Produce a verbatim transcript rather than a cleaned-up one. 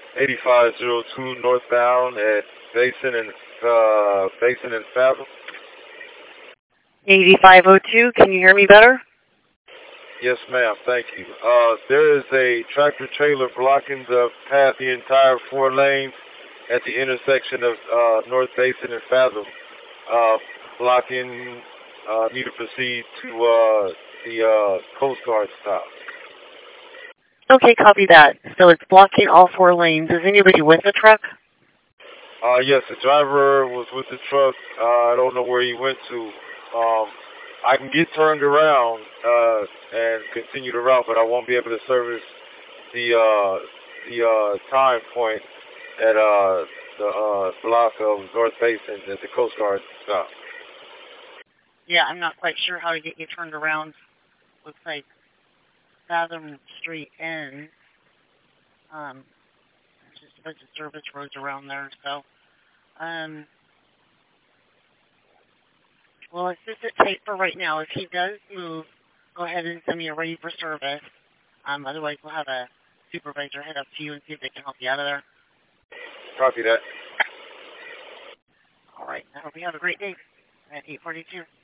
eighty-five oh two northbound at Basin and uh, Basin and Fathom. eighty-five oh two, can you hear me better? Yes, ma'am. Thank you. Uh, there is a tractor trailer blocking the path, the entire four lanes at the intersection of uh, North Basin and Fathom. Uh, blocking. Uh, need to proceed to uh, the uh, Coast Guard stop. Okay, copy that. So it's blocking all four lanes. Is anybody with the truck? Uh, yes, the driver was with the truck. Uh, I don't know where he went to. Um, I can get turned around uh, and continue the route, but I won't be able to service the uh, the uh, time point at uh, the uh, block of North Basin at the Coast Guard stop. Yeah, I'm not quite sure how to get you turned around. Looks like Fathom Street ends. Um, there's just a bunch of service roads around there, so um, well, it's just a tape for right now. If he does move, go ahead and send me a ready for service. Um, otherwise, we'll have a supervisor head up to you and see if they can help you out of there. Copy that. All right. I hope you have a great day at eight forty-two.